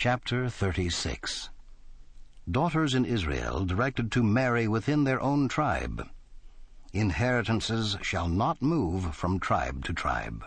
Chapter 36. Daughters in Israel directed to marry within their own tribe. Inheritances shall not move from tribe to tribe.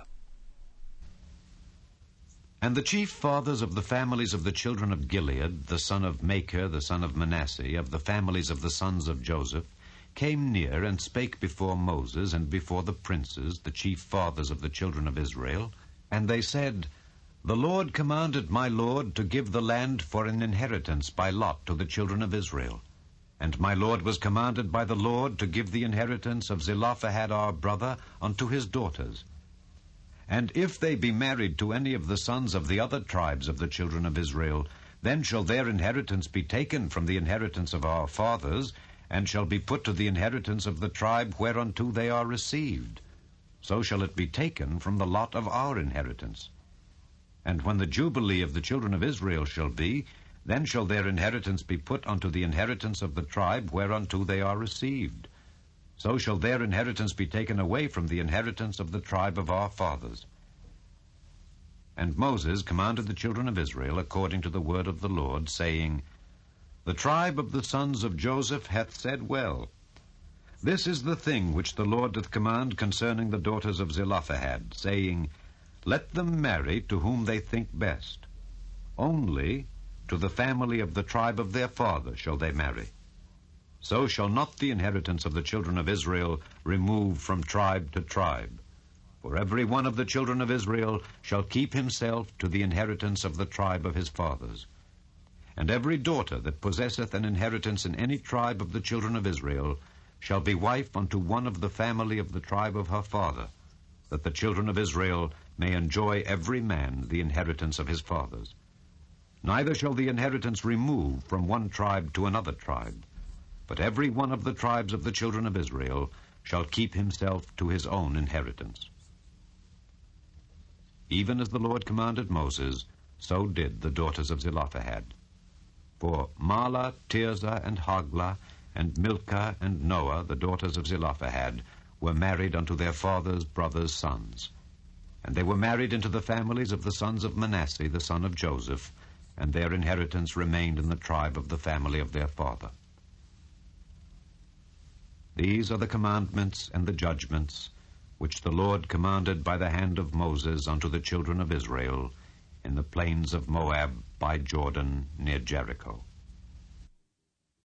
And the chief fathers of the families of the children of Gilead, the son of Machir, the son of Manasseh, of the families of the sons of Joseph, came near and spake before Moses and before the princes, the chief fathers of the children of Israel. And they said, The Lord commanded my Lord to give the land for an inheritance by lot to the children of Israel. And my Lord was commanded by the Lord to give the inheritance of Zelophehad our brother unto his daughters. And if they be married to any of the sons of the other tribes of the children of Israel, then shall their inheritance be taken from the inheritance of our fathers, and shall be put to the inheritance of the tribe whereunto they are received. So shall it be taken from the lot of our inheritance. And when the jubilee of the children of Israel shall be, then shall their inheritance be put unto the inheritance of the tribe whereunto they are received. So shall their inheritance be taken away from the inheritance of the tribe of our fathers. And Moses commanded the children of Israel according to the word of the Lord, saying, The tribe of the sons of Joseph hath said well. This is the thing which the Lord doth command concerning the daughters of Zelophehad, saying, Let them marry to whom they think best. Only to the family of the tribe of their father shall they marry. So shall not the inheritance of the children of Israel remove from tribe to tribe. For every one of the children of Israel shall keep himself to the inheritance of the tribe of his fathers. And every daughter that possesseth an inheritance in any tribe of the children of Israel shall be wife unto one of the family of the tribe of her father, that the children of Israel may enjoy every man the inheritance of his fathers. Neither shall the inheritance remove from one tribe to another tribe, but every one of the tribes of the children of Israel shall keep himself to his own inheritance. Even as the Lord commanded Moses, so did the daughters of Zelophehad. For Mahlah, Tirzah, and Hoglah, and Milcah, and Noah, the daughters of Zelophehad, were married unto their father's brothers' sons. And they were married into the families of the sons of Manasseh, the son of Joseph, and their inheritance remained in the tribe of the family of their father. These are the commandments and the judgments which the Lord commanded by the hand of Moses unto the children of Israel in the plains of Moab by Jordan near Jericho.